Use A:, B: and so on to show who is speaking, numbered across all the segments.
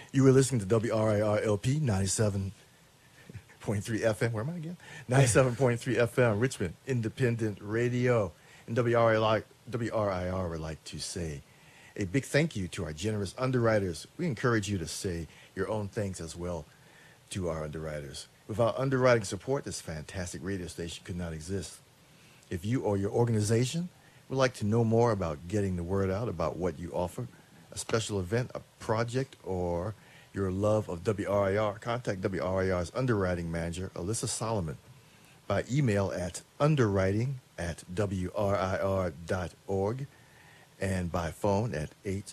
A: You were listening to WRIR LP 97.3 FM. Where am I again? 97.3 FM, Richmond Independent Radio. And WRIR would like to say a big thank you to our generous underwriters. We encourage you to say your own thanks as well to our underwriters. Without underwriting support, this fantastic radio station could not exist. If you or your organization would like to know more about getting the word out about what you offer, a special event, a project, or your love of WRIR, contact WRIR's underwriting manager, Alyssa Solomon, by email at underwriting@wrir.org and by phone at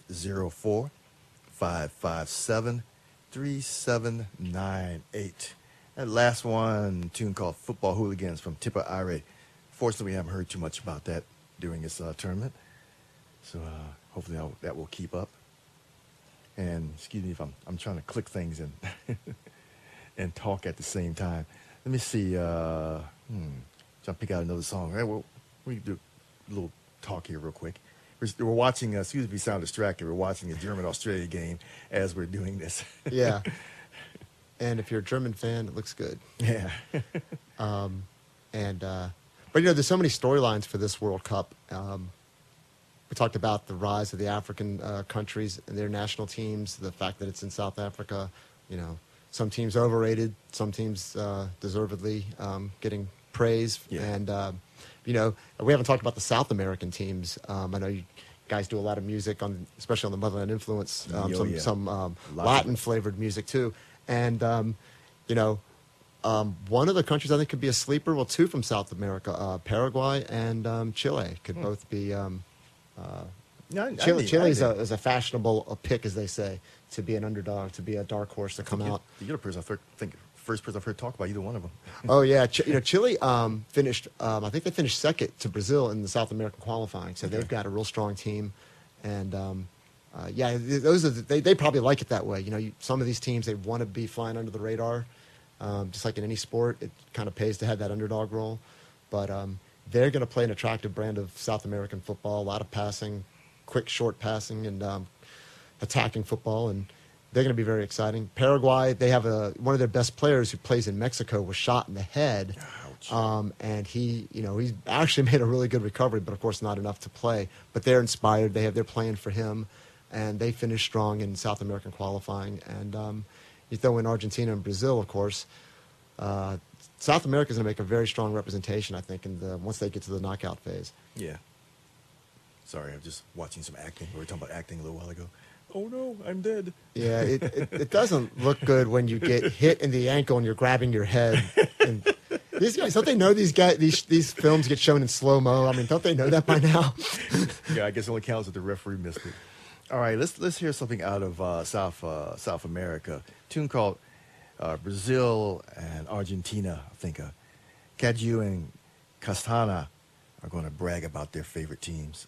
A: 804-557-3798. That last one, tune called Football Hooligans from Tipper Ire. Fortunately, we haven't heard too much about that during this tournament. So hopefully that will keep up. And excuse me if I'm trying to click things and and talk at the same time. Let me see. Trying to pick out another song. All right, well, we can do a little talk here real quick. We're watching, excuse me if we sound distracted, we're watching a German-Australia game as we're doing this.
B: Yeah. And if you're a German fan, it looks good.
A: Yeah.
B: But, there's so many storylines for this World Cup. We talked about the rise of the African countries and their national teams, the fact that it's in South Africa. Some teams overrated, some teams deservedly getting praise.
A: Yeah.
B: And, we haven't talked about the South American teams. I know you guys do a lot of music, especially on the Motherland Influence, some Latin-flavored music, too. And, one of the countries I think could be a sleeper, well, two from South America, Paraguay and Chile could both be. Chile is a fashionable pick, as they say, to be an underdog, to be a dark horse to come out.
A: You're the first person I've heard talk about either one of them.
B: Oh yeah, Chile finished. I think they finished second to Brazil in the South American qualifying, so they've got a real strong team, and those are they probably like it that way. Some of these teams, they want to be flying under the radar, just like in any sport. It kind of pays to have that underdog role, but they're going to play an attractive brand of South American football, a lot of passing, quick, short passing, and attacking football, and they're going to be very exciting. Paraguay, they have one of their best players who plays in Mexico was shot in the head, and he's actually made a really good recovery, but of course not enough to play. But they're inspired. They're playing for him, and they finished strong in South American qualifying. And you throw in Argentina and Brazil, of course. South America is going to make a very strong representation, I think, once they get to the knockout phase.
A: Yeah. Sorry, I'm just watching some acting. We were talking about acting a little while ago. Oh no, I'm dead.
B: Yeah, it doesn't look good when you get hit in the ankle and you're grabbing your head. And these guys, don't they know these films get shown in slow-mo? I mean, don't they know that by now?
A: Yeah, I guess it only counts if the referee missed it. All right, let's hear something out of South America. A tune called Brazil and Argentina. I think Caju and Castana are going to brag about their favorite teams.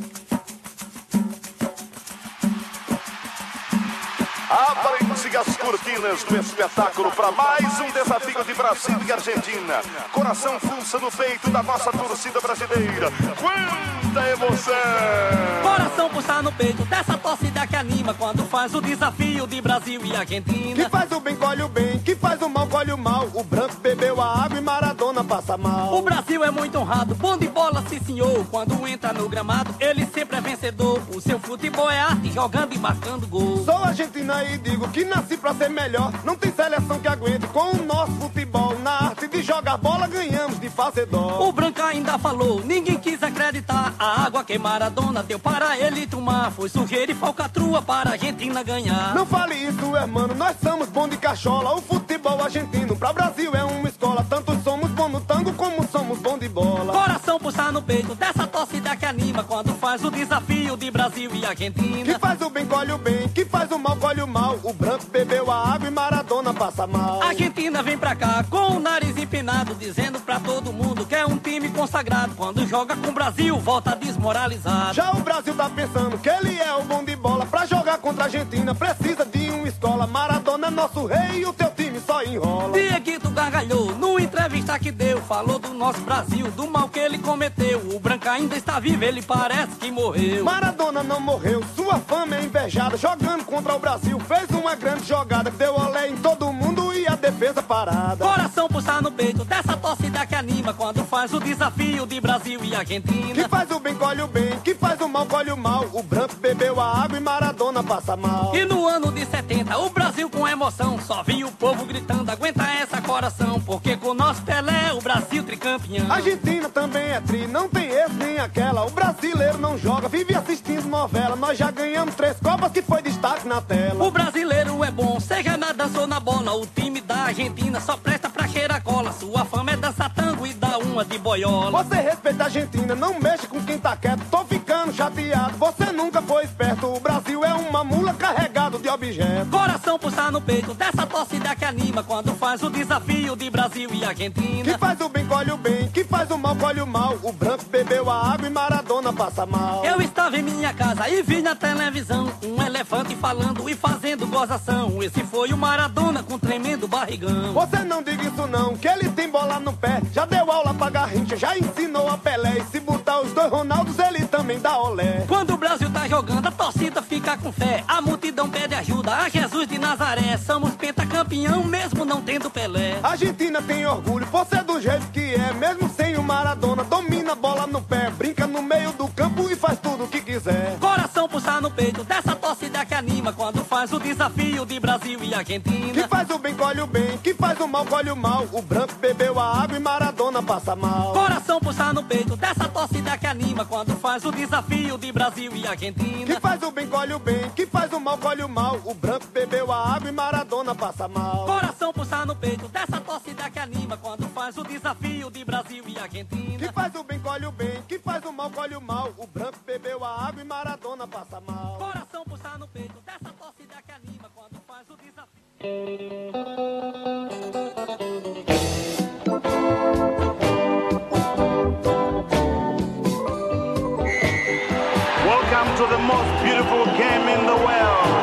C: Abrem-se as cortinas do espetáculo para mais desafio de Brasil e Argentina. Coração pulsa no peito da nossa torcida brasileira. Quanta emoção!
D: Coração pulsa no peito dessa torcida que anima quando faz o desafio de Brasil e Argentina.
E: Que faz o bem, colhe o bem, que faz o mal, colhe o mal. O branco bebeu a água e Maradona passa mal.
D: O Brasil é muito honrado, bom de bola, sim senhor. Quando entra no gramado, ele sempre é vencedor. O seu futebol é arte, jogando e marcando gol.
E: Sou argentina e digo que nasci pra ser melhor. Não tem seleção que aguente com o nosso futebol. Na arte de jogar bola ganhamos de fazedor.
D: O branco ainda falou, ninguém quis acreditar. A água que Maradona deu para ele tomar foi sujeira e falcatrua para a Argentina ganhar.
E: Não fale isso, hermano, nós somos bom de cachola. O futebol argentino pra Brasil é uma escola. Tanto somos bom no tango como somos bom de bola.
D: Coração pulsar no peito dessa torcida que anima quando faz o desafio de Brasil e Argentina.
E: Que faz o bem, colhe o bem, que faz o mal, colhe o mal. O branco bebeu a água e Maradona passa mal.
D: A Argentina vem pra cá com o nariz empinado, dizendo pra todo mundo que é um time consagrado. Quando joga com o Brasil, volta desmoralizado.
E: Já o Brasil tá pensando que ele é o bom de bola. Pra jogar contra a Argentina precisa de uma escola. Maradona é nosso rei e o teu time só enrola.
D: Dieguito gargalhou, no entrevista que deu, falou do nosso Brasil, do mal que ele cometeu. O branco Boca ainda está vivo, ele parece que morreu.
E: Maradona não morreu, sua fama é invejada. Jogando contra o Brasil, fez uma grande jogada que deu olé em todo mundo e a defesa parada.
D: Coração pulsar no peito dessa torcida que anima quando faz o desafio de Brasil e Argentina.
E: Que faz o bem, colhe o bem, que faz o mal, colhe o mal. O branco bebeu a água e Maradona passa mal.
D: E no ano de 70, o Brasil com emoção só via o povo gritando, aguenta essa coração, porque com o nosso Pelé, o Brasil tricampeão.
E: A Argentina também é tri, não tem esse nem aquela. O brasileiro não joga, vive assistindo novela. Nós já ganhamos 3 Copas que foi destaque na tela.
D: O brasileiro é bom, seja na dança ou na bola. O time da Argentina só presta pra cheirar cola. Sua fama é dançar tango e dar uma de boiola.
E: Você respeita a Argentina, não mexe com quem tá quieto. Tô ficando chateado, você nunca foi esperto. O Brasil é uma mula carregado de objetos.
D: Coração pulsar no peito dessa torcida que anima quando faz o desafio de Brasil e Argentina.
E: Que faz o bem, colhe o bem, que faz o mal, colhe o mal. O branco bebeu a água e Maradona passa mal.
D: Eu estava em minha casa e vi na televisão um elefante falando e fazendo gozação. Esse foi o Maradona com tremendo barrigão.
E: Você não diga isso não, que ele tem bola no pé. Já deu aula pra Garrincha, já ensinou a Pelé. E se botar os 2 Ronaldos, ele também dá olé.
D: Quando o Brasil tá jogando, a torcida fica com fé. A multidão pede ajuda a Jesus de Nazaré. Somos pentacampeão, mesmo não tendo Pelé.
E: A Argentina tem orgulho, por ser do jeito que é. Mesmo sem o Maradona, domina a bola no pé. Brinca no meio do campo e faz tudo o que quiser.
D: Coração pulsar no peito dessa torcida que anima quando faz o desafio de Brasil e Argentina.
E: Que faz o bem, colhe o bem, que faz o mal, colhe o mal. O branco bebeu a água e Maradona passa mal.
D: Coração pulsar no peito dessa torcida que anima quando faz o desafio de Brasil e Argentina.
E: Que faz o bem, colhe o bem, que faz o mal, colhe o mal. O branco bebeu a água e Maradona passa mal.
D: Coração pulsar no peito dessa torcida que anima quando faz o desafio de Brasil e Argentina.
E: Que faz o bem, colhe o bem, que faz o mal, colhe o mal. O branco bebeu a água e Maradona passa mal.
D: Coração pulsar no peito dessa torcida que anima quando faz o desafio.
C: Welcome to the most beautiful game in the world.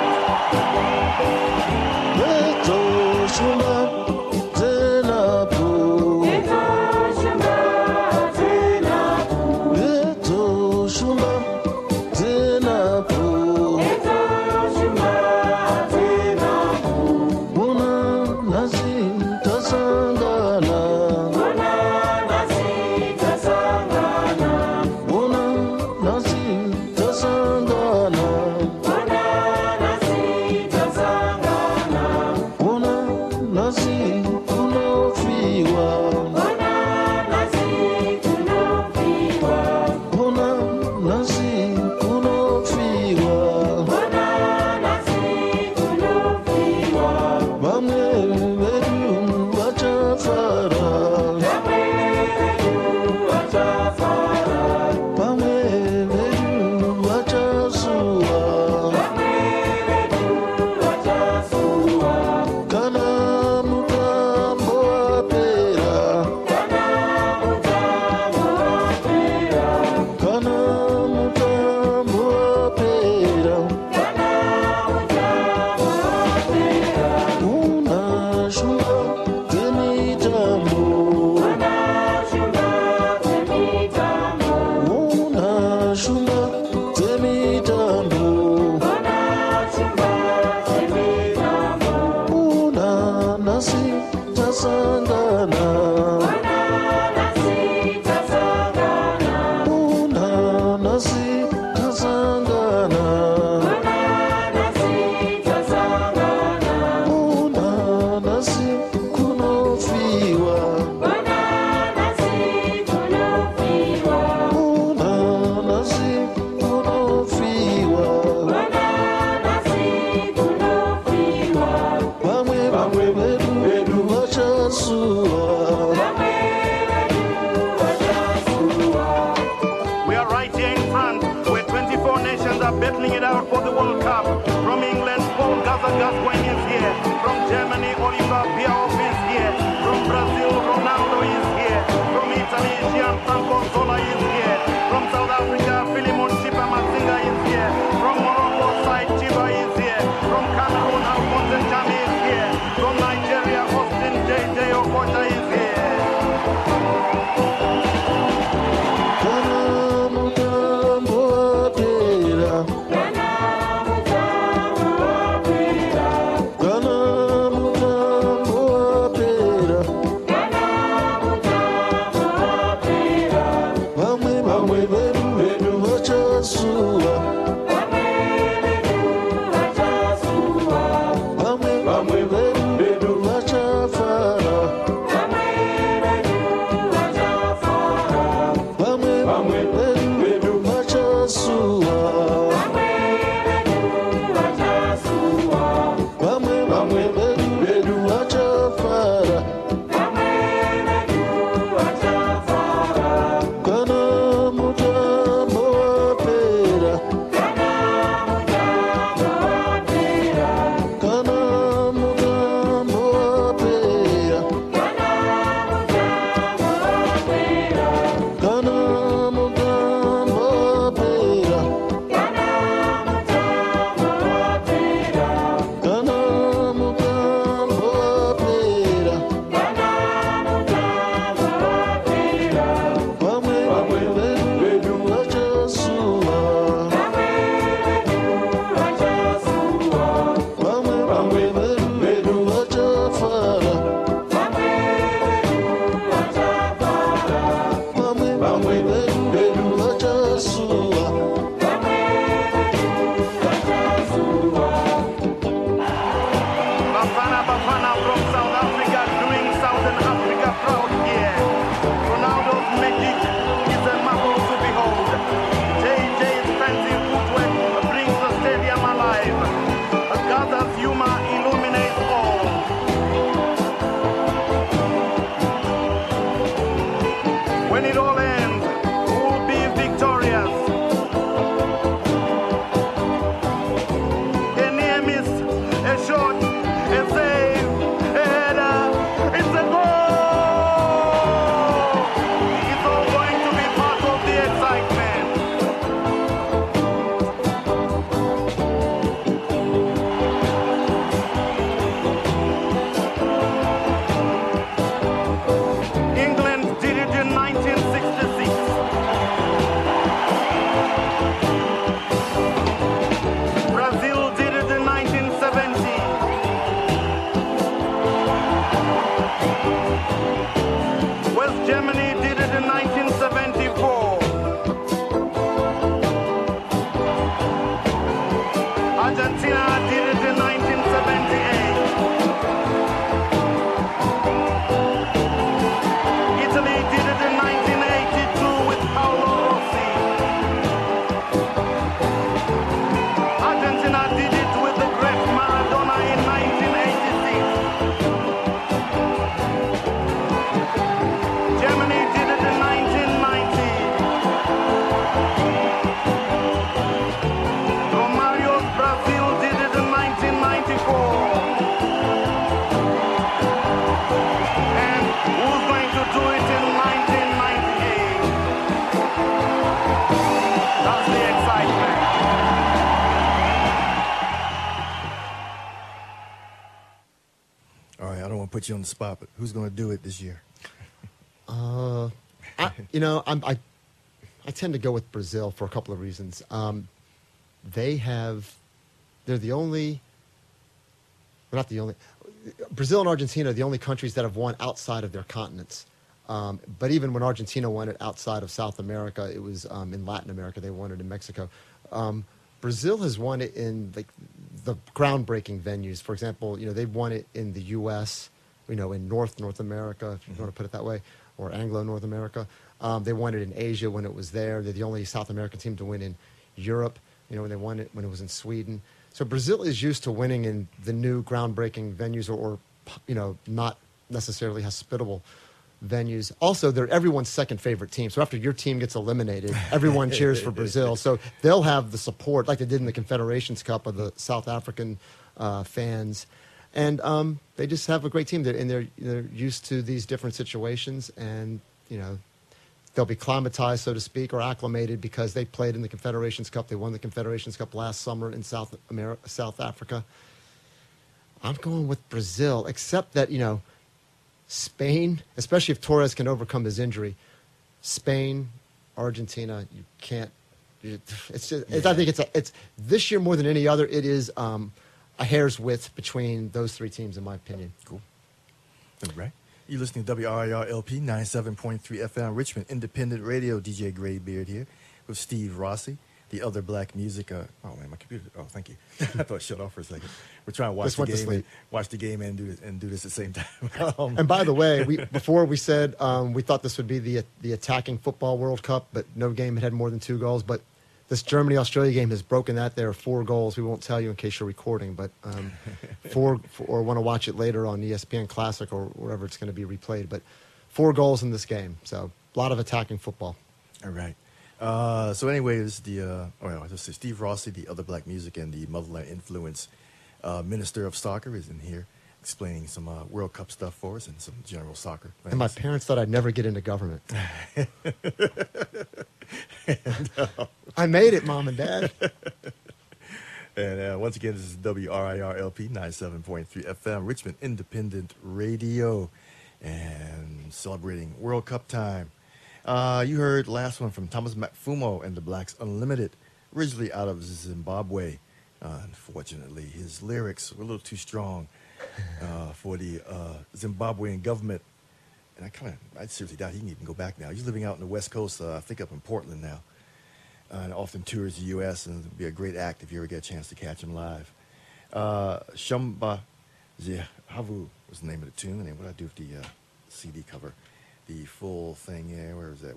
C: We are right here in front, where 24 nations are battling it out for the World Cup. From England, Paul Gascoigne is here. From Germany, Oliver Bierhoff is here. From Brazil, Ronaldo is here. From Italy, Gianfranco Zola is here. From South Africa, Philemon Chipa Mazinga is here. From Morocco, Said Chiba is here. From Cameroon, Alphonse Njami is here. From Nigeria, Austin J.J. Okocha is here. Yuma illuminates all. When it all ends, who will be victorious? A near miss, a shot, a save, a header, it's a goal! It's all going to be part of the excitement. England did it in 1966. Brazil did it in 1970. West Germany did it in 1974. Argentina did it in 1978. Italy did it in 1982 with Paolo Rossi. Argentina did it with the great Maradona in 1986. Germany did it in 1990. Romario's Brazil did it in 1994. And who's going to do it in 1998? That's the excitement.
A: All right, I don't want to put you on the spot, but who's going to do it this year?
B: I tend to go with Brazil for a couple of reasons. They're the only, well, not the only, Brazil and Argentina are the only countries that have won outside of their continents. But even when Argentina won it outside of South America, it was in Latin America. They won it in Mexico. Brazil has won it in like the groundbreaking venues. For example, they've won it in the U.S., in North America, if you want to put it that way, or Anglo-North America. They won it in Asia when it was there. They're the only South American team to win in Europe, when they won it when it was in Sweden. So Brazil is used to winning in the new groundbreaking venues or not necessarily hospitable venues. Also, they're everyone's second favorite team. So after your team gets eliminated, everyone cheers for Brazil. So they'll have the support, like they did in the Confederations Cup, of the South African fans. And they just have a great team. They're used to these different situations, and they'll be climatized, so to speak, or acclimated because they played in the Confederations Cup. They won the Confederations Cup last summer in South Africa. I'm going with Brazil, except that Spain, especially if Torres can overcome his injury, Spain, Argentina, you can't. It's just. I think it's this year more than any other. It is a hair's width between those three teams, in my opinion.
A: Cool. All right. You're listening to WRIR LP 97.3 FM, Richmond Independent Radio. DJ Graybeard here with Steve Rossi, the other black music. Oh man, my computer. Oh, thank you. I thought it shut off for a second. We're trying to watch the game and do this at the same time.
B: And by the way, before we said we thought this would be the attacking football World Cup, but no game had more than 2 goals. But this Germany-Australia game has broken that. There are 4 goals. We won't tell you in case you're recording, but 4 or want to watch it later on ESPN Classic or wherever it's going to be replayed. But 4 goals in this game, so a lot of attacking football.
A: All right. So anyway, this is I just say Steve Rossi, the other black music and the Motherland Influence Minister of Soccer, is in here explaining some World Cup stuff for us and some general soccer things.
B: And my parents thought I'd never get into government. I made it, Mom and Dad.
A: And once again, this is WRIR LP 97.3 FM, Richmond Independent Radio, and celebrating World Cup time. You heard last one from Thomas Macfumo and the Blacks Unlimited, originally out of Zimbabwe. Unfortunately, his lyrics were a little too strong for the Zimbabwean government. And I seriously doubt he can even go back now. He's living out in the West Coast, I think up in Portland now. And often tours the U.S., and it would be a great act if you ever get a chance to catch him live. Shamba Zehavu was the name of the tune. And what did I do with the CD cover? The full thing, yeah, where is that?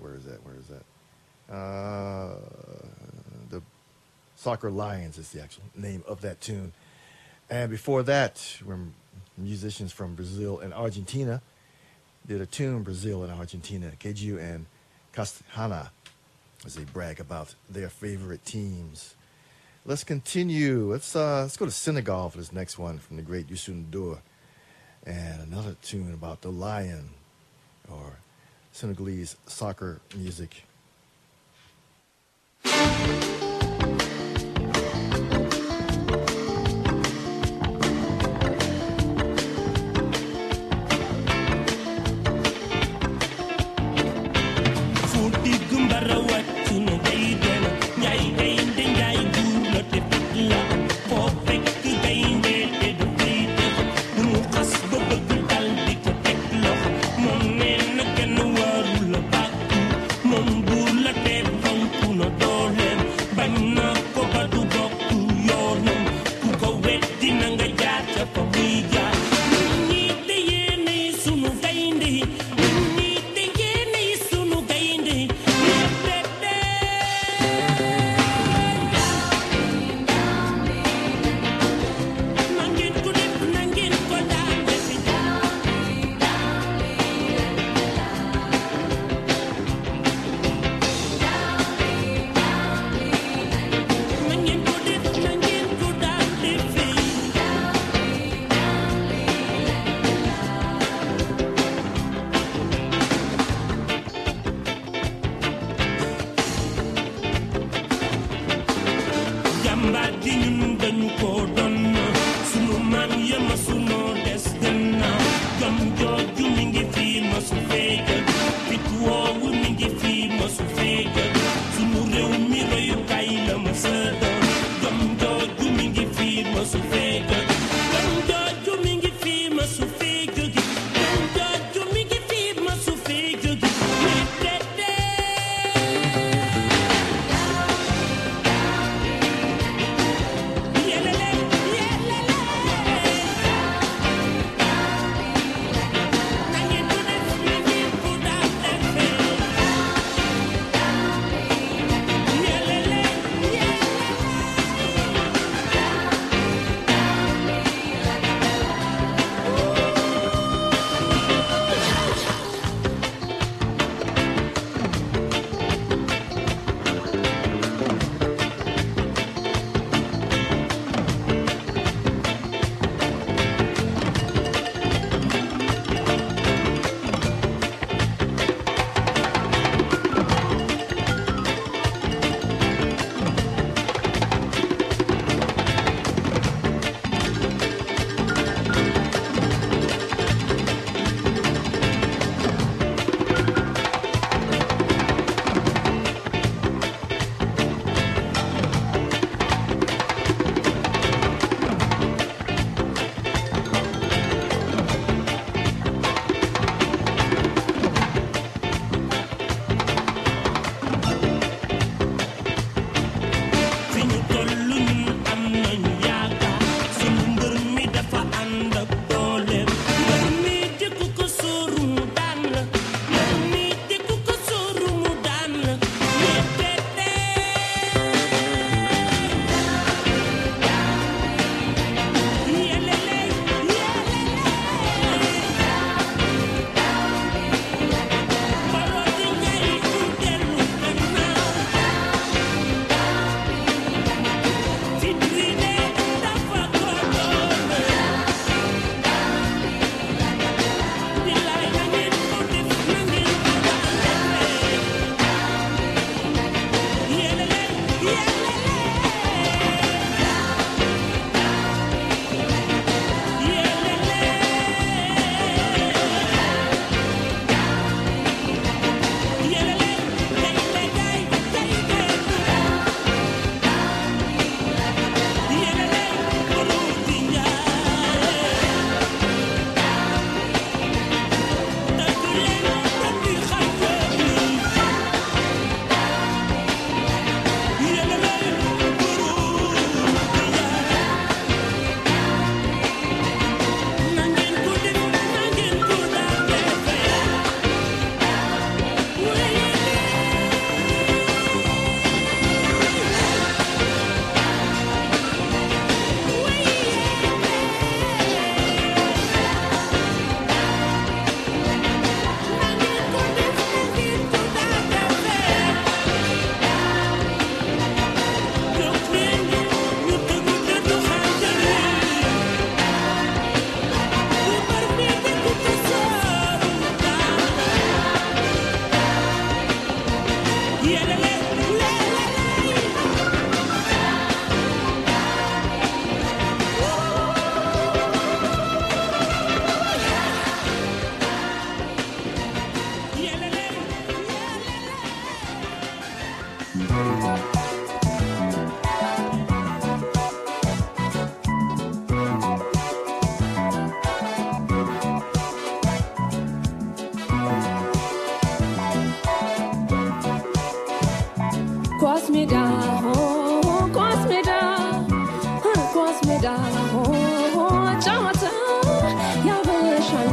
A: The Soccer Lions is the actual name of that tune. And before that, when musicians from Brazil and Argentina did a tune, Brazil and Argentina, Keju and Castana, as they brag about their favorite teams. Let's continue. Let's go to Senegal for this next one from the great Youssou N'Dour. And another tune about the lion, or Senegalese soccer music.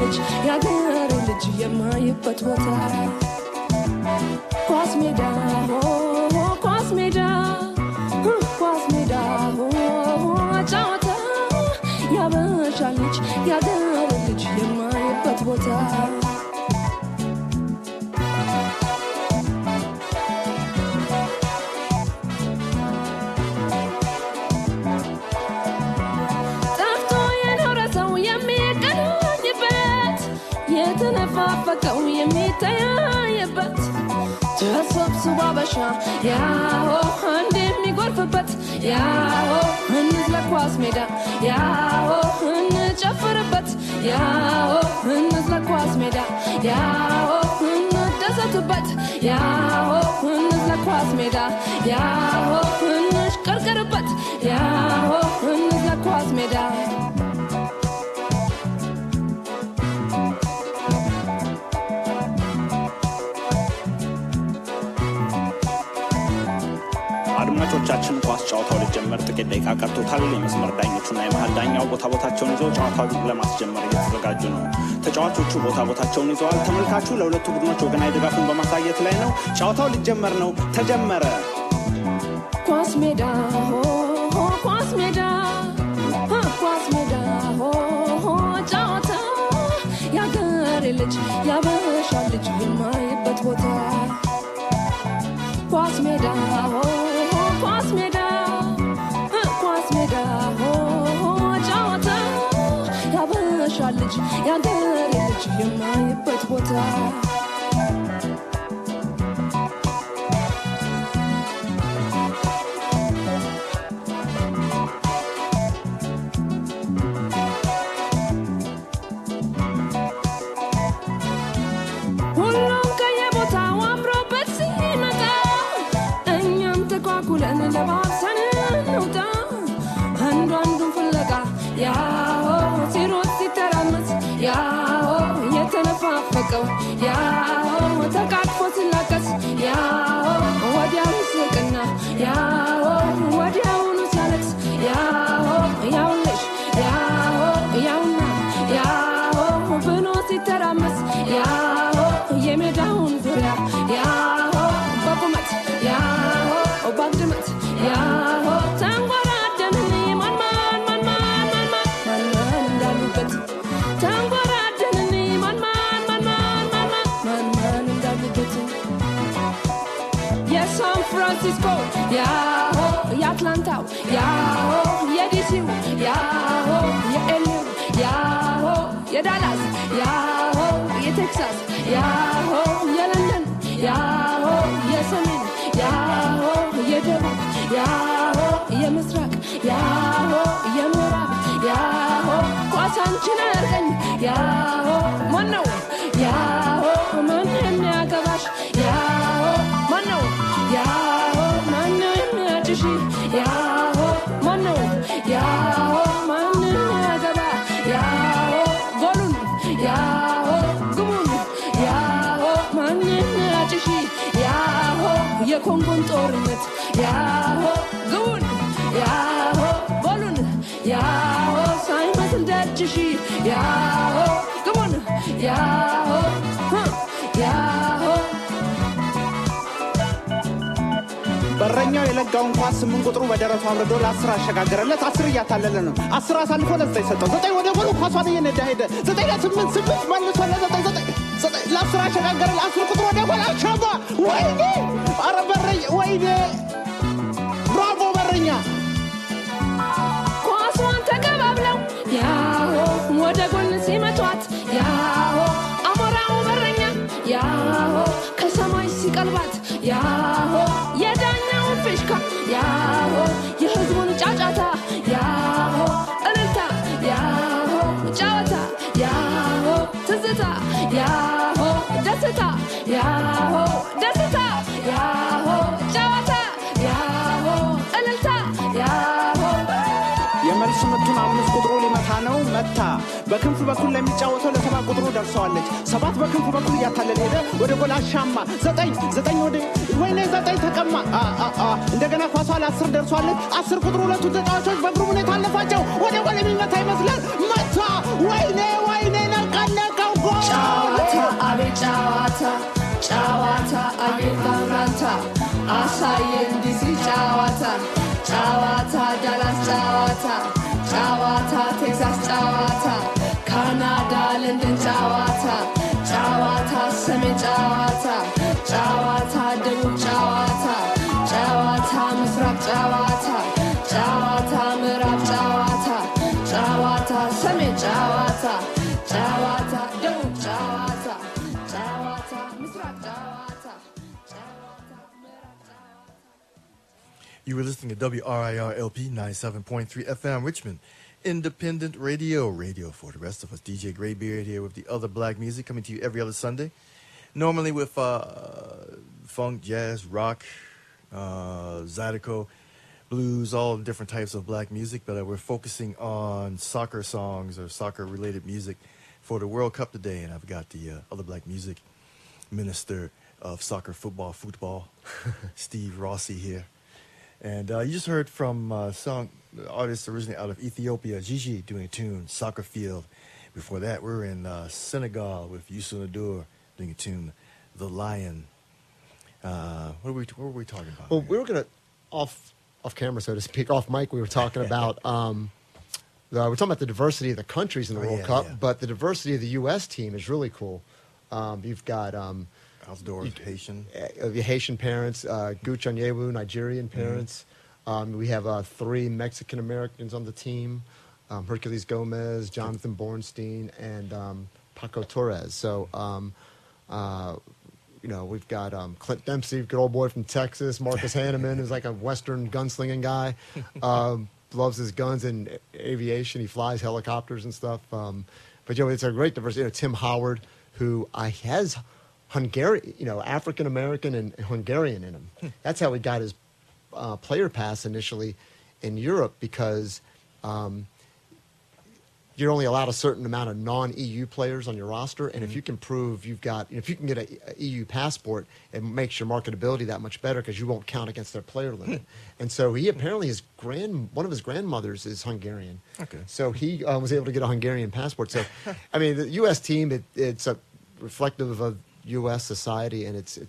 F: ልጅ ያገር ልጅ የማይበት ቦታ ኳስ ሜዳ ኳስ ሜዳ ኳስ ሜዳ ጨዋታ ያበሻ ልጅ ያገር ልጅ የማይበት ቦታ ተነፋፈቀው የሚታየበት ተሰብስቦ አበሻ ያሆ እንደሚጎርፍበት ያሆ እንዝለ ኳስ ሜዳ ያሆ እንጨፍርበት ያሆ እንዝለ ኳስ ሜዳ ያሆ እንደሰትበት ያሆ እንዝለ ኳስ ሜዳ ያሆ እንሽቀርቅርበት ያሆ እንዝለ ኳስ ሜዳ
G: አድማጮቻችን ኳስ ጨዋታው ሊጀመር ጥቂት ደቂቃ ቀርቶታል። የመስመር ዳኞቹና የመሃል ዳኛው ቦታቸውን ይዘው ጨዋታውን ለማስጀመር እየተዘጋጁ ነው። ተጫዋቾቹ ቦታቸውን ይዘዋል። ተመልካቹ ለሁለቱ ቡድኖች ወገናዊ ድጋፉን በማሳየት ላይ ነው። ጨዋታው ሊጀመር ነው። ተጀመረ።
F: ኳስ ሜዳ ኳስ ሜዳ ኳስ ሜዳ ጨዋታ ያገር ልጅ ያበሻ ልጅ የማይበት ቦታ ኳስ ሜዳ ኳስ ሜዳ ኳስ ሜዳ ጨዋታ ያበሻ ልጅ ያገር ልጅ የማይበት ቦታ ያው ተቃቅፎ ሲላቀስ ያው ወዲያው ሲቅና ያው ወዲያውኑ ሲያለቅስ ያውልሽ ያውና ያው ብሎ ሲተራመስ ያው የሜዳውን ዙሪያ ያው በቁመት ያው በግድመት ያው ተንጎራደን ማን እንዳሉበት San Francisco, yaho, Atlanta, yaho, DC, yaho, LA, yaho, Dallas, yaho, Texas, yaho, London, yaho, Yemen, yaho, Jeddah, yaho, Misrak, yaho, Yamurab, yaho, Kwasanchinagan, yaho, Mano, yaho, Manhemagabash, yaho, Mano. Yaho, mano inajishi. Yaho, mano. Yaho, mano inagaba. Yaho, golun. Yaho, gumun. Yaho, mano inajishi. Yaho, yekongon tornet. Yaho, gumun. Yaho, golun. Yaho, saimat indajishi. Yaho, gumun. Yaho, Yaho.
G: በረኛው የለጋውን ኳስ ምን ቁጥሩ በደረቱ አብረዶ ለ10 አሸጋገረለት 10 እያታለለ ነው 10 አሳልፎ ለዘጠኝ ሰጠው 9 ወደ ጎሉ ኳሷን እየነዳ ሄደ 9 ለ8 መልሶ ለ9 ለ10 አሸጋገረ ለ10 ቁጥሩ ወደ ጎል አሻባ ወይኔ አረ በረኛ ወይኔ ብራቮ በረኛ
F: ኳሷን ተቀባብለው ያው ወደ ጎል ሲመቷት ያው አሞራው በረኛ ያው ከሰማይ ሲቀልባት ያው የዳኛውን ፍሽካ ያው የህዝቡን ጫጫታ ያው እልልታ ያው ጫወታ ያው ትዝታ ያው ደስታ ያው ደስታ ያው ጫወታ ያው እልልታ ያው
G: የመልስ ምቱን 5 ቁጥሩ ሊመታ ነው መታ በክንፍ በኩል ለሚጫወተው ለ7 ቁጥሩ ደርሰዋለች 7 በክንፍ በኩል ያታለለ ሄደ ወደ ጎል አሻማ 9 ወደ ወይኔ 9 ተቀማ እንደገና ኳሷ ለ10 ደርሷለች 10 ቁጥሩ ሁለቱ ተጫዋቾች በግሩም ሁኔታ አለፋቸው ወደ ጎል የሚመታ ይመስላል መታ ወይኔ ነቀነቀ
F: አሳየን ዲሲ ጨዋታ ጨዋታ ዳላስ ጨዋታ ጨዋታ ቴክሳስ ጨዋታ ካናዳ ለንደን ጨዋታ ጨዋታ ሰሜን ጨዋታ ጨዋታ ደቡብ ጨዋታ ጨዋታ ምስራቅ ጨዋታ ጨዋታ ምዕራብ ጨዋታ ጨዋታ ሰሜን ጨዋታ ጨዋታ ደቡብ ጨዋታ ጨዋታ ምስራቅ ጨዋታ ጨዋታ ምዕራብ ጨዋታ
A: You were listening to WRIR LP 97.3 FM Richmond Independent Radio for the rest of us. DJ Graybeard here with the other black music coming to you every other Sunday. Normally with funk, jazz, rock, zydeco, blues, all different types of black music, but we're focusing on soccer songs or soccer-related music for the World Cup today, and I've got the other black music minister of soccer, football, Steve Rossi here. And you just heard from song artist originally out of Ethiopia, Gigi, doing a tune, Soccer Field. Before that, we're in Senegal with Youssou N'Dour doing a tune, The Lion. What were we talking about?
B: Well, we were going to, off camera, so to speak, off mic, we were talking about, we're talking about the diversity of the countries in the World Cup, but the diversity of the U.S. team is really cool. You've got...
A: Outdoor Haitian.
B: Haitian parents, Guch Onyewu, Nigerian parents. We have 3 Mexican Americans on the team, Hercules Gomez, Jonathan Bornstein, and Paco Torres. So, we've got Clint Dempsey, good old boy from Texas, Marcus Hanneman, who's like a Western gunslinging guy, loves his guns and aviation. He flies helicopters and stuff. But, it's a great diversity. Tim Howard, who has... African-American and Hungarian in him. That's how he got his player pass initially in Europe because you're only allowed a certain amount of non-EU players on your roster, and if you can prove you've got, if you can get a EU passport, it makes your marketability that much better because you won't count against their player limit. And so he apparently, one of his grandmothers is Hungarian.
A: Okay.
B: So he was able to get a Hungarian passport. So, the U.S. team, it's a reflective of U.S. society, and it's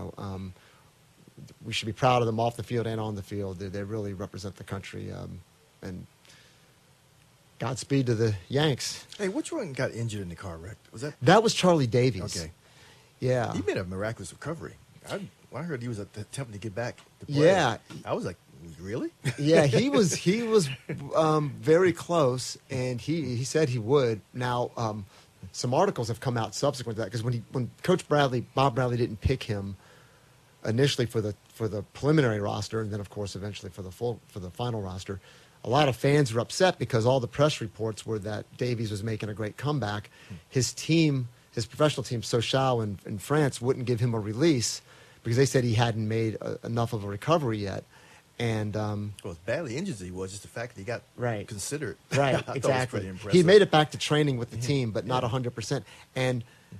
B: we should be proud of them off the field and on the field. They really represent the country, and Godspeed to the Yanks.
A: Hey, which one got injured in the car wreck?
B: That was Charlie Davies.
A: Okay.
B: Yeah.
A: He made a miraculous recovery. I heard he was attempting to get back to play.
B: Yeah.
A: I was like, really?
B: Yeah, he was very close, and he said he would. Now, some articles have come out subsequent to that because when Coach Bob Bradley didn't pick him initially for the preliminary roster, and then of course eventually for the final roster, a lot of fans were upset because all the press reports were that Davies was making a great comeback. His team, his professional team, Sochaux in France, wouldn't give him a release because they said he hadn't made enough of a recovery yet. And
A: as badly injured as he was, just the fact that he got considered.
B: Right,
A: I
B: exactly.
A: thought it was pretty impressive.
B: He made it back to training with the team, but not 100%. And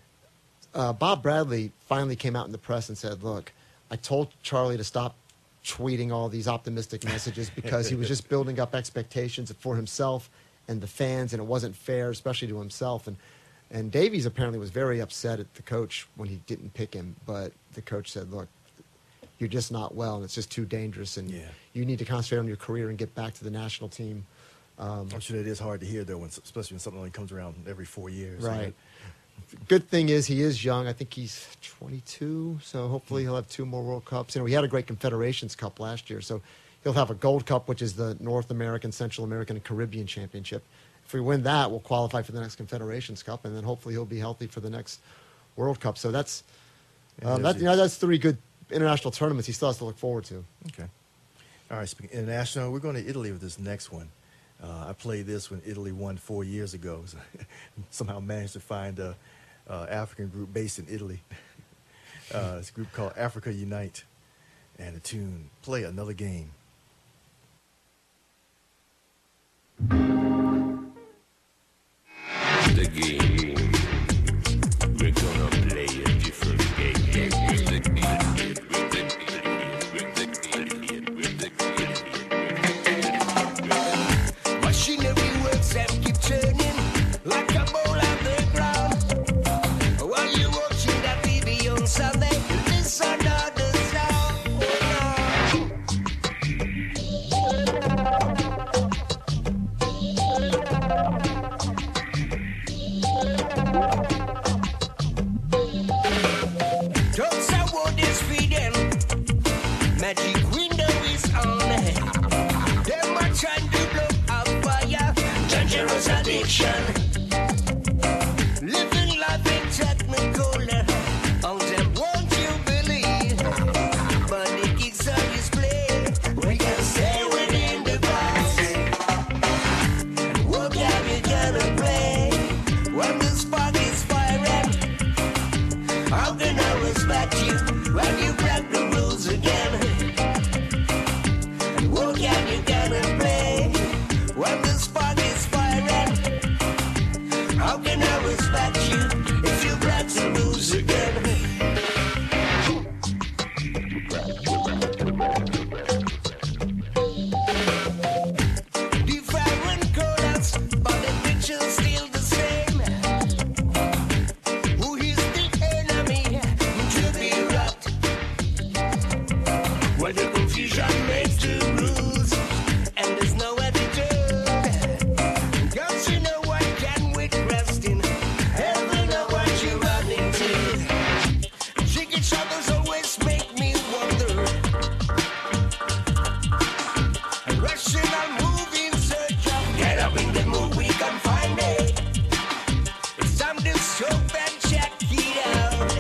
B: Bob Bradley finally came out in the press and said, look, I told Charlie to stop tweeting all these optimistic messages because he was just building up expectations for himself and the fans, and it wasn't fair, especially to himself. And Davies apparently was very upset at the coach when he didn't pick him, but the coach said, look, you're just not well, and it's just too dangerous, and you need to concentrate on your career and get back to the national team.
A: I'm sure it is hard to hear, though, especially when something only comes around every 4 years.
B: Right. Good thing is he is young. I think he's 22, so hopefully he'll have 2 more World Cups. He had a great Confederations Cup last year, so he'll have a Gold Cup, which is the North American, Central American, and Caribbean Championship. If we win that, we'll qualify for the next Confederations Cup, and then hopefully he'll be healthy for the next World Cup. So that's 3 good international tournaments he still has to look forward to.
A: Okay. All right, speaking international, we're going to Italy with this next one. I played this when Italy won 4 years ago. So somehow managed to find a African group based in Italy. It's a group called Africa Unite, and the tune, Play Another Game.
H: The game. We're gonna play a different game. Machinery works and keep turning like a ball on the ground. While you're watching that TV on Sunday, listen to the sound. Oh,
I: Dogs are what is feeding. Magic window is on. Them are trying to blow up fire. Dangerous addiction. Living life in technicolor. On them won't you believe? But the kicks on display. We can stay within the box. What game you gonna play? When the spark is firing. How can I respect you when you break the rules again? What game you gonna play? When the spark is firing. How can I respect you if you break the rules again? Different colors, but the picture's still the same. Who is the enemy to be wrapped? When the confusion makes the rules and there's nowhere to turn. Don't you know what can with resting? Ever know what you're running to? Chicken shovels always make me wonder. A rational move in search of get up in the mood, we can find it. It's time to soap and check it out.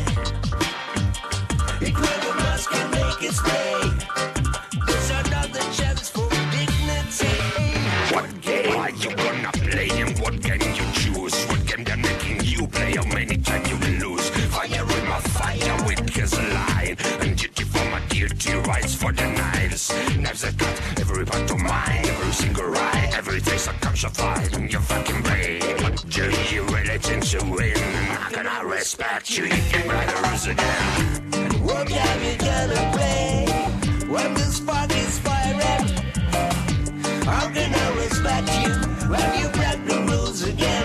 I: It will the mask can make its way. There's another chance for dignity.
H: What game are you gonna play and what can you choose? What game they're making you play? How many times you lose? Fire with my fire, with his line. And duty for my duty, rise for the nights. Knives that cut every part of mine, every single right, every face that comes to fight in your fucking brain. Do you really think to win? How can I respect you? You can rather lose again.
I: What game you gonna play when the spark is firing? How can I respect you when you break the rules again?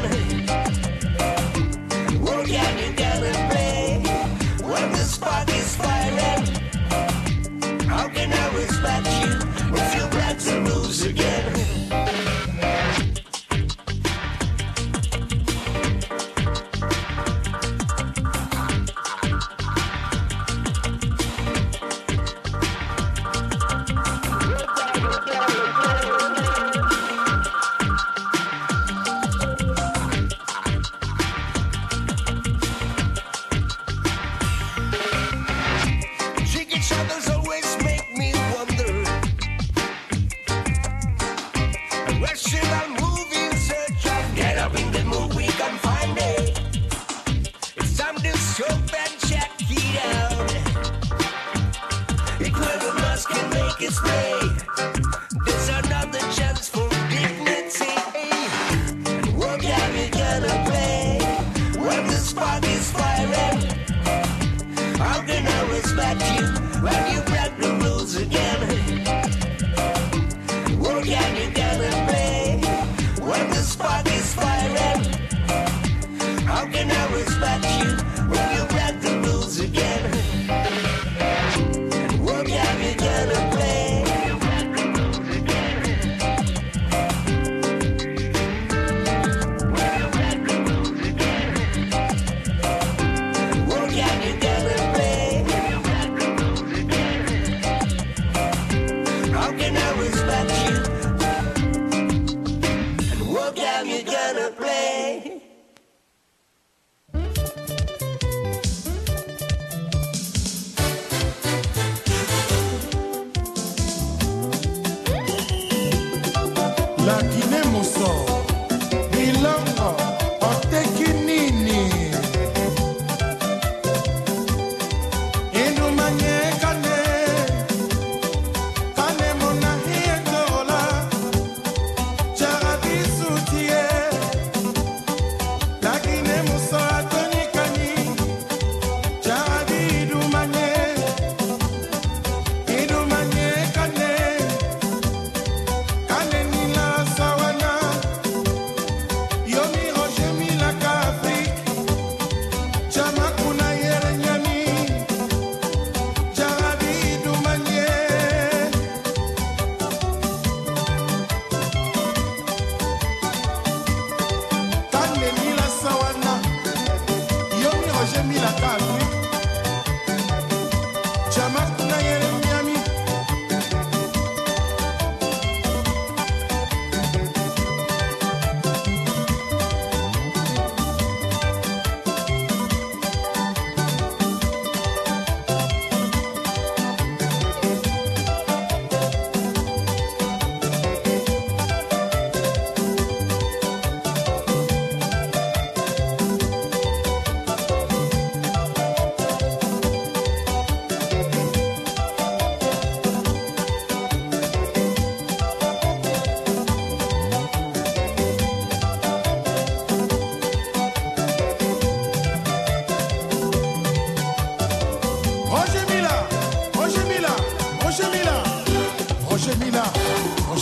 I: What game you gonna play when the spark is firing? How can I respect you if you break the rules again?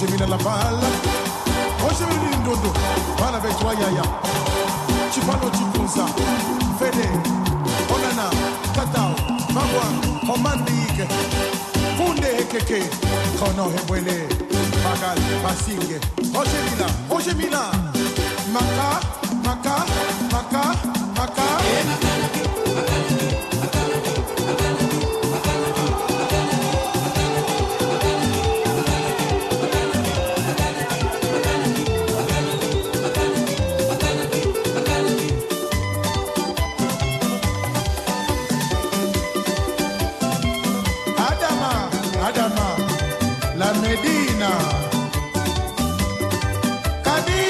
J: Oshemina la palla, Oshemina Ndondo, Bana Betwa Yaya, Chipano Chipunza, Fede, Onana, Tatao, Magwa, Omandique, Funde Hekeke, Kono Hebwele, Magal, Basinge, Oshemina, Oshemina, Maka, Maka, Maka, Maka. Adama, La Medina, Kadi,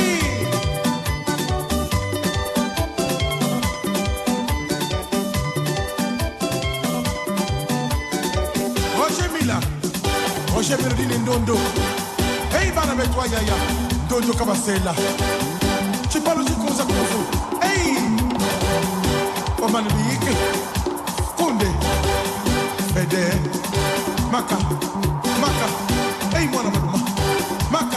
J: Oshemila Dini Ndondo, hey Bana Betwa Yaya, Ndondo Kabasela, Chipalo Chikuza Kufu, hey, Omanibike, Kunde, Fede, Maka, Maka, hey mwana mwana, Maka.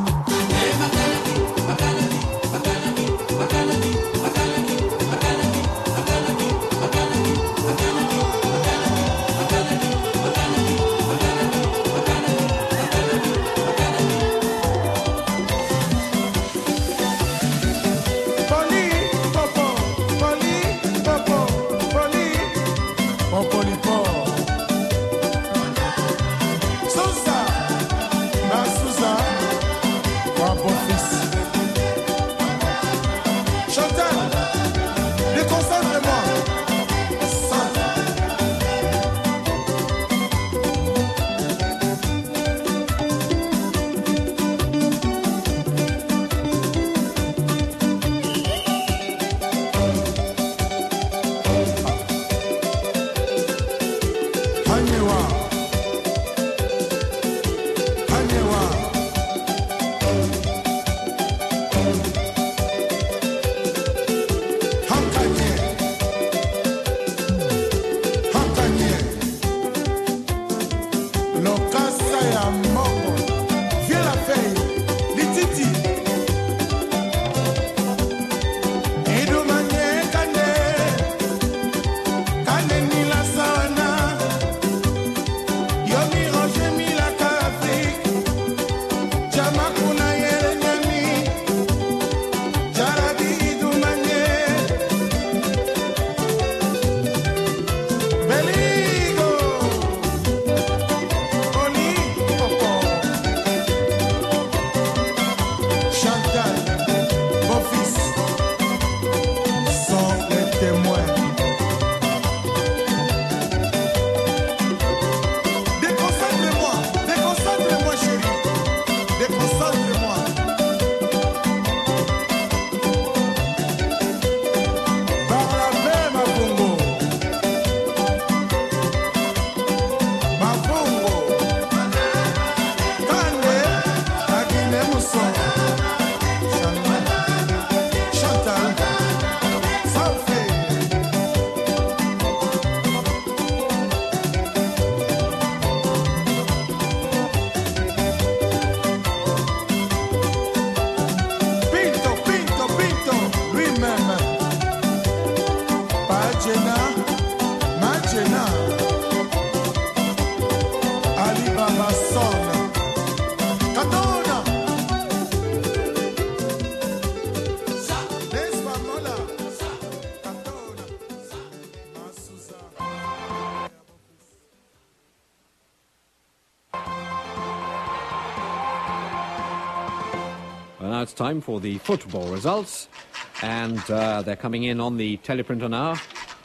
K: Well, now it's time for the football results, and they're coming in on the teleprinter now.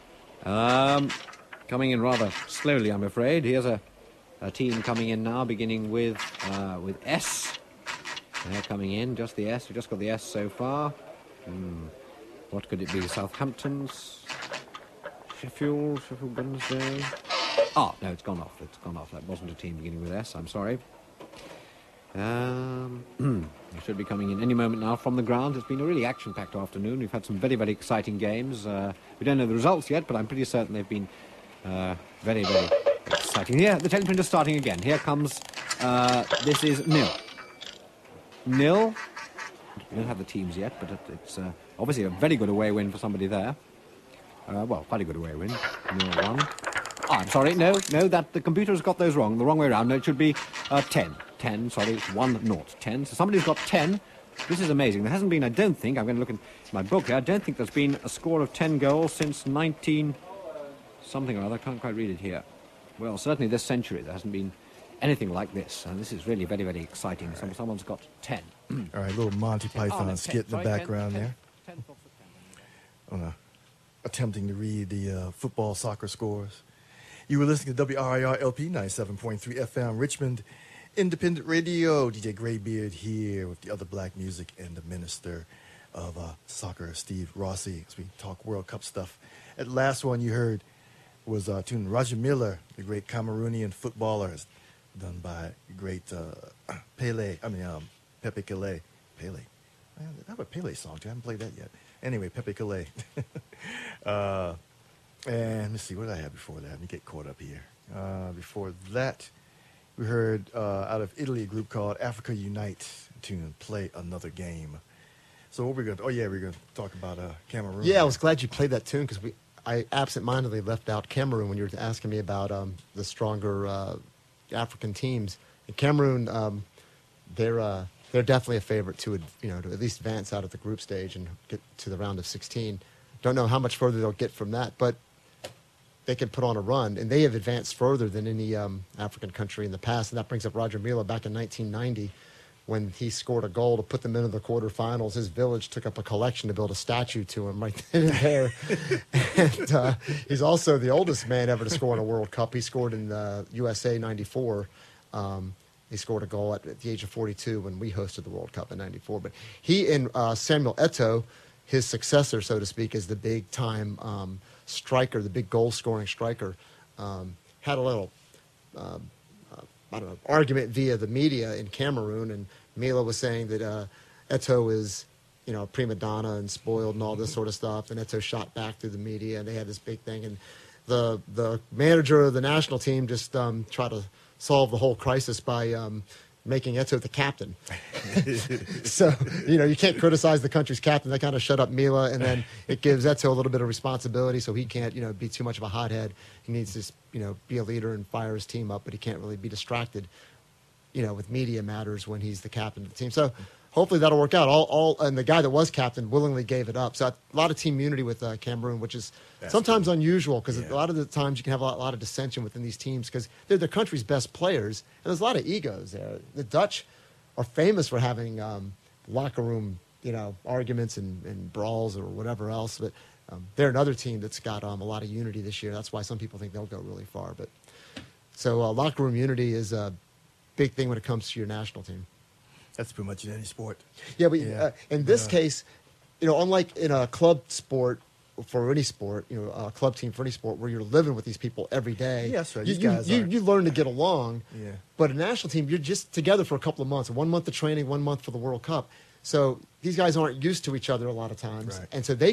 K: Coming in rather slowly, I'm afraid. Here's a team coming in now, beginning with S. They're coming in, just the S. We've just got the S so far. What could it be? Southampton's? Sheffield Wednesday? Oh, no, it's gone off. It's gone off. That wasn't a team beginning with S. I'm sorry. They should be coming in any moment now from the ground. It's been a really action-packed afternoon. We've had some very, very exciting games. We don't know the results yet, but I'm pretty certain they've been very, very exciting. Here, the teleprinter's starting again. Here comes, this is nil. 0. We don't have the teams yet, but it's obviously a very good away win for somebody there. Well, quite a good away win. 0-1. I'm sorry, no, that the computer has got those wrong, the wrong way around. No, it should be 10. 10, sorry, it's 1-0. 10. So somebody's got 10. This is amazing. There hasn't been, I don't think, I'm going to look in my book here, I don't think there's been a score of 10 goals since 19... something or other, I can't quite read it here. Well, certainly this century there hasn't been anything like this, and this is really very, very exciting. Right. Someone's got 10.
A: All right, little Monty Python skit in the background there. Attempting to read the football soccer scores. You were listening to WRIR LP 97.3 FM Richmond Independent Radio. DJ Graybeard here with the other black music and the minister of soccer, Steve Rossi, as we talk World Cup stuff. At last one you heard was tune Roger Miller, the great Cameroonian footballer, done by great Pepe Kale. Pele. I have a Pele song too. I haven't played that yet. Anyway, Pepe Kale. And let's see, what did I have before that? Let me get caught up here. Before that, we heard out of Italy a group called Africa Unite tune, Play Another Game. So what we're going to, we're going to talk about Cameroon.
B: Yeah, I was glad you played that tune because I absentmindedly left out Cameroon when you were asking me about the stronger African teams. And Cameroon, they're definitely a favorite to at least advance out of the group stage and get to the round of 16. Don't know how much further they'll get from that, but they can put on a run, and they have advanced further than any African country in the past. And that brings up Roger Milla back in 1990 when he scored a goal to put them into the quarterfinals. His village took up a collection to build a statue to him right then and there. And he's also the oldest man ever to score in a World Cup. He scored in the USA 94. He scored a goal at the age of 42 when we hosted the World Cup in 94. But he and Samuel Eto'o, his successor, so to speak, is the big-time striker, the big goal-scoring striker, had a little, argument via the media in Cameroon, and Mila was saying that Eto'o is, a prima donna and spoiled and all this sort of stuff, and Eto'o shot back through the media, and they had this big thing, and the manager of the national team just tried to solve the whole crisis by making Eto'o the captain. So, you can't criticize the country's captain. That kind of shut up Mila, and then it gives Eto'o a little bit of responsibility, so he can't, be too much of a hothead. He needs to, be a leader and fire his team up, but he can't really be distracted, with media matters when he's the captain of the team. So hopefully that'll work out. And the guy that was captain willingly gave it up. So a lot of team unity with Cameroon, which is sometimes unusual because a lot of the times you can have a lot of dissension within these teams because they're the country's best players, and there's a lot of egos there. The Dutch are famous for having locker room, arguments and brawls or whatever else, but they're another team that's got a lot of unity this year. That's why some people think they'll go really far. But so locker room unity is a big thing when it comes to your national team.
A: That's pretty much in any sport.
B: Yeah, but in this case, unlike in a club sport for any sport, a club team for any sport where you're living with these people every day.
A: Yeah, that's right.
B: You learn to get along.
A: Yeah.
B: But a national team, you're just together for a couple of months. 1 month of training, 1 month for the World Cup. So these guys aren't used to each other a lot of times,
A: right.
B: And so they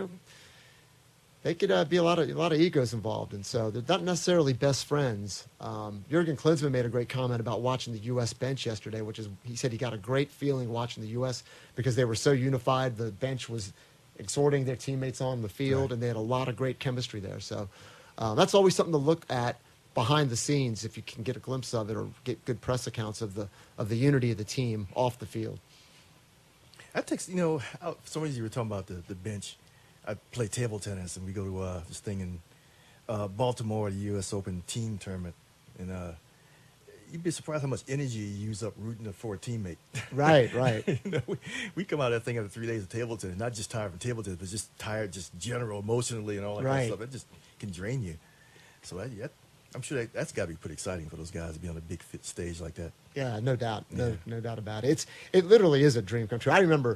B: could be a lot of egos involved, and so they're not necessarily best friends. Jurgen Klinsmann made a great comment about watching the U.S. bench yesterday, he said he got a great feeling watching the U.S. because they were so unified. The bench was exhorting their teammates on the field, right. And they had a lot of great chemistry there. So that's always something to look at behind the scenes if you can get a glimpse of it or get good press accounts of the unity of the team off the field.
A: That takes, for some reason you were talking about the bench. I play table tennis, and we go to this thing in Baltimore, the U.S. Open team tournament, and you'd be surprised how much energy you use up rooting for a teammate.
B: Right.
A: We come out of that thing after 3 days of table tennis, not just tired from table tennis, but just tired, just general, emotionally, and all that kind of stuff. It just can drain you. So I'm sure that's got to be pretty exciting for those guys to be on a big fit stage like that.
B: Yeah, no doubt, no doubt about it. It literally is a dream come true. I remember,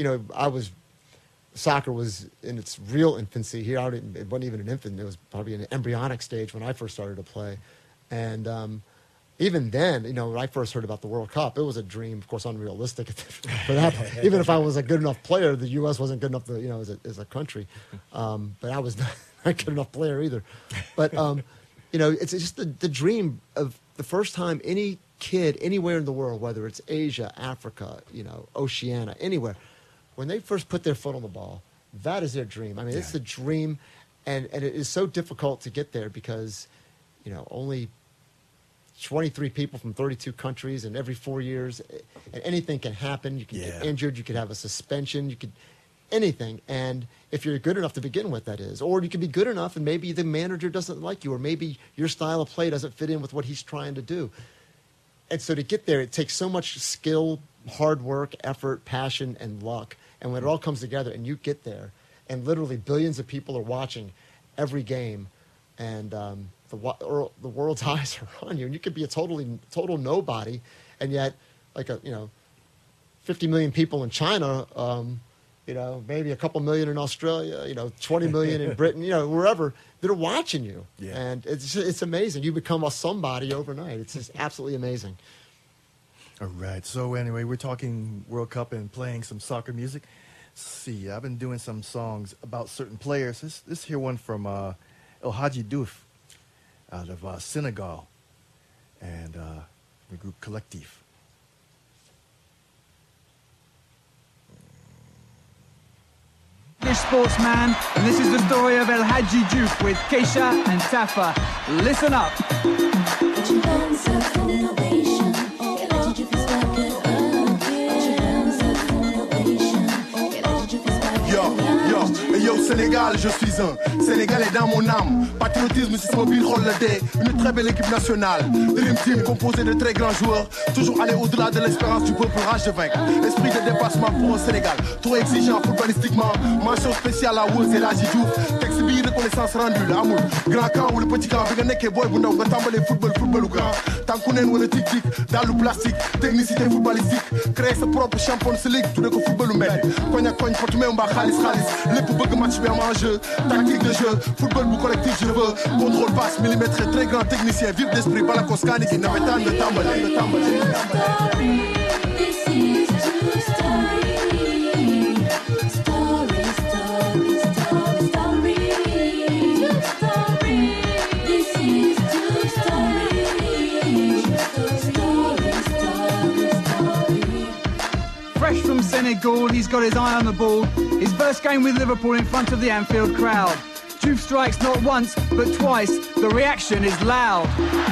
B: soccer was in its real infancy here. It wasn't even an infant. It was probably an embryonic stage when I first started to play. And even then, when I first heard about the World Cup, it was a dream, of course, unrealistic for that. Even if I was a good enough player, the U.S. wasn't good enough to, as a country. But I was not a good enough player either. But, it's just the dream of the first time any kid anywhere in the world, whether it's Asia, Africa, Oceania, anywhere, when they first put their foot on the ball, that is their dream. I mean, it's the dream, and it is so difficult to get there because, only 23 people from 32 countries, and every 4 years, and anything can happen. You can get injured, you could have a suspension, you could anything. And if you're good enough to begin with, that is, or you can be good enough and maybe the manager doesn't like you, or maybe your style of play doesn't fit in with what he's trying to do. And so to get there, it takes so much skill, hard work, effort, passion, and luck. And when it all comes together and you get there, and literally billions of people are watching every game, and the world's eyes are on you, and you could be a total nobody, and yet, 50 million people in China, maybe a couple million in Australia, 20 million in Britain, wherever, they're watching you. Yeah. And it's amazing. You become a somebody overnight. It's just absolutely amazing.
A: All right. So anyway, we're talking World Cup and playing some soccer music. Let's see, I've been doing some songs about certain players. This here one from El Hadji Diouf out of Senegal, and the group Collectif.
L: Sportsman, and this is the story of El Hadji Diouf with Keisha and Tafa. Listen up.
J: Yo, Sénégal, je suis un Sénégalais dans mon âme. Patriotisme, c'est mobile, holiday. Une très belle équipe nationale. Dream Team composée de très grands joueurs. Toujours aller au-delà de l'espérance du peuple, rage de vaincre. Esprit de dépassement pour un Sénégal. Trop exigeant footballistiquement. Mention spéciale à Woz et Hadji Diouf. Texte bi reconnaissance rendue, l'amour. Grand camp ou le petit camp. Bi nga nekkee boy bu ndaw nga tàmbalee football ou grand. Tànku neen wala tic-tic. Dans le plastique. Technicité footballistique. Créer sa propre Champions League. Tout de ko football ou mbedd. Koñ ak koñ potu meew mbaa xaalis. Lépp bëgg match bien en jeu, tactique de jeu, football bu collectif je veux, contrôle passe, millimètre, très grand technicien, vif d'esprit, Balakoskani qui n'avait tant de tambalé.
L: Fresh from Senegal, he's got his eye on the ball. His first game with Liverpool in front of the Anfield crowd. Diouf strikes not once, but twice. The reaction is loud.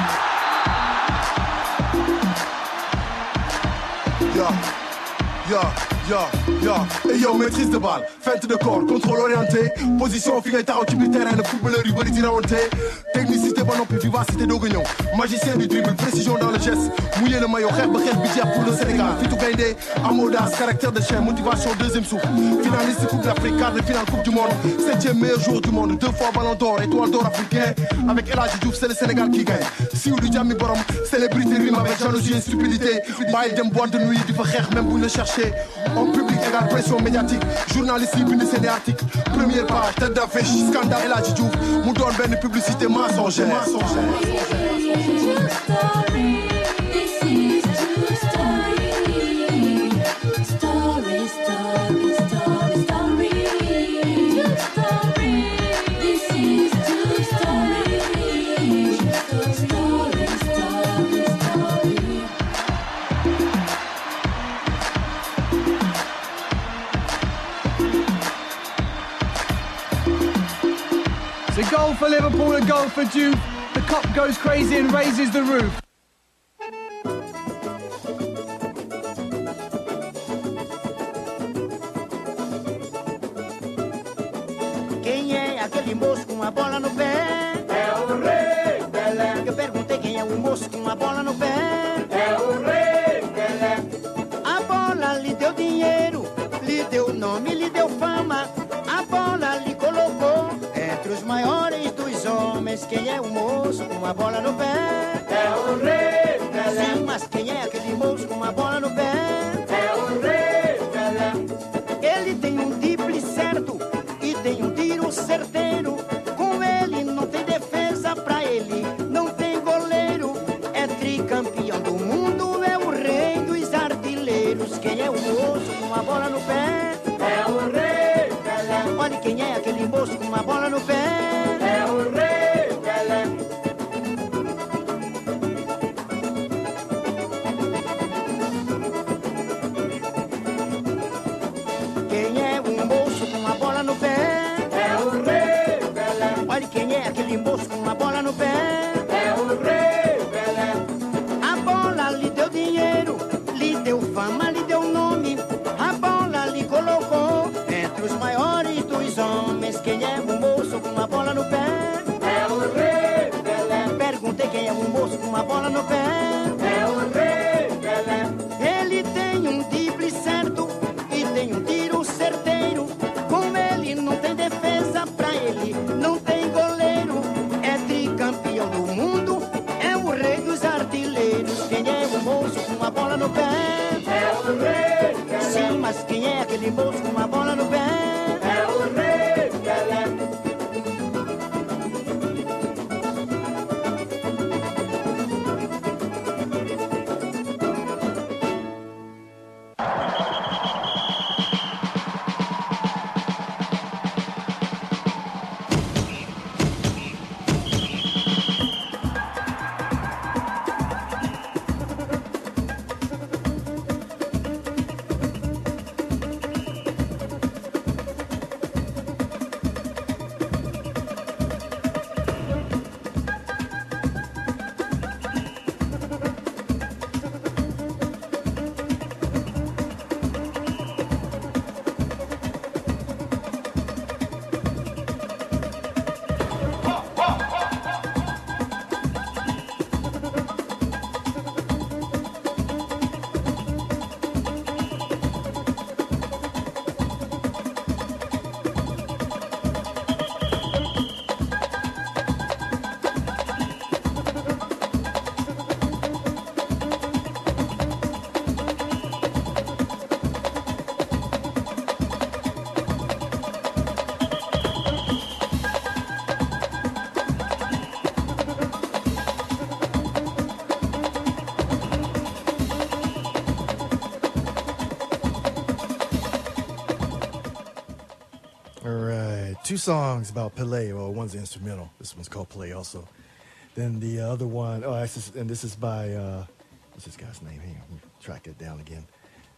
J: Et yo, maîtrise de balle, feinte de corps, contrôle orienté. Position figure type du terrain, le footballeur ribéry dynamique. Technicité, bon puis vivacité d'Ogignon. Magicien du dribble, précision dans le geste. Mouiller le maillot, rêve, budget pour le Sénégal. Fitou Gaindé, audace, caractère de chien, motivation, deuxième souffle. Finaliste Coupe d'Afrique, quart de finale Coupe du Monde. 7e meilleur joueur du monde, 2 fois ballon d'or, étoile d'or africain. Avec El Hadji Diouf, c'est le Sénégal qui gagne. Si ou du Djammi Borom, célébrité rime avec jalousie et stupidité. Bail d'un boîte de nuit, du frère, même vous le cherchez. En public égale pression médiatique. Journaliste libre de ses articles. Première page, tête d'affiche, scandale El Hadji Diouf. Mu doon benn publicité mensongère.
L: It's a goal for Liverpool, a goal for Diouf. The cop goes crazy and raises the roof.
M: Quem é aquele moço com uma bola no pé? É o Rei Pelé. Eu perguntei quem é o moço com uma bola no pé? É o Rei Pelé. A bola lhe deu dinheiro, lhe deu nome, lhe deu fama. A bola lhe colocou entre os maiores dos homens. Quem é o moço com uma bola no pé? É o Rei Pelé. Sim, mas quem é aquele moço com uma bola no pé? É o Rei Pelé. Ele tem um drible certo e tem um tiro certeiro. Com ele não tem defesa, pra ele não tem goleiro. É tricampeão do mundo, é o rei dos artilheiros. Quem é o moço com uma bola no pé? É o Rei Pelé. Olha quem é aquele moço com uma bola no pé? É o Rei Pelé. moço com uma bola no pé. É o Rei Pelé.
A: Two songs about Pelé. Well, one's instrumental. This one's called Pelé also. Then the other one, this is by, what's this guy's name? Hang on, let me track it down again.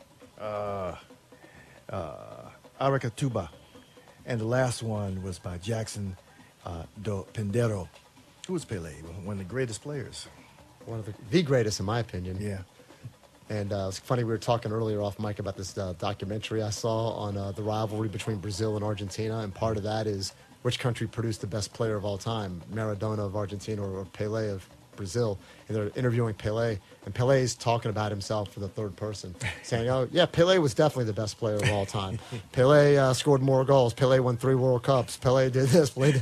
A: Aracatuba. And the last one was by Jackson do Pendero. Who was Pelé? One of the greatest players.
B: One of the greatest, in my opinion.
A: Yeah.
B: And it's funny, we were talking earlier off mic about this documentary I saw on the rivalry between Brazil and Argentina, and part of that is which country produced the best player of all time, Maradona of Argentina or Pelé of Brazil. And they're interviewing Pelé, and Pelé's talking about himself for the third person, saying, oh, yeah, Pelé was definitely the best player of all time. Pelé scored more goals. Pelé won 3 World Cups. Pelé did this. Pelé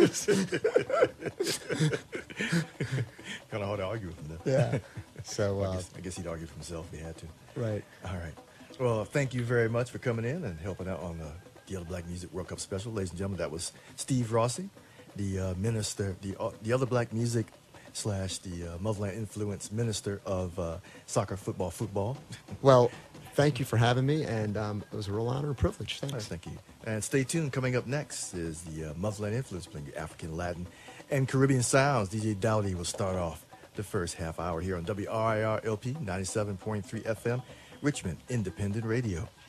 B: did
A: Kind of hard to argue with him, though.
B: Yeah. So
A: I guess he'd argue for himself if he had to.
B: Right.
A: All right. Well, thank you very much for coming in and helping out on the Other Black Music World Cup special. Ladies and gentlemen, that was Steve Rossi, the minister, the Other Black Music / the Motherland Influence Minister of Soccer, Football.
B: Well, thank you for having me, and it was a real honor and privilege. Thanks.
A: All right, thank you. And stay tuned. Coming up next is the Motherland Influence playing the African, Latin, and Caribbean sounds. DJ Dowdy will start off the first half hour here on WRIR LP 97.3 FM, Richmond Independent Radio.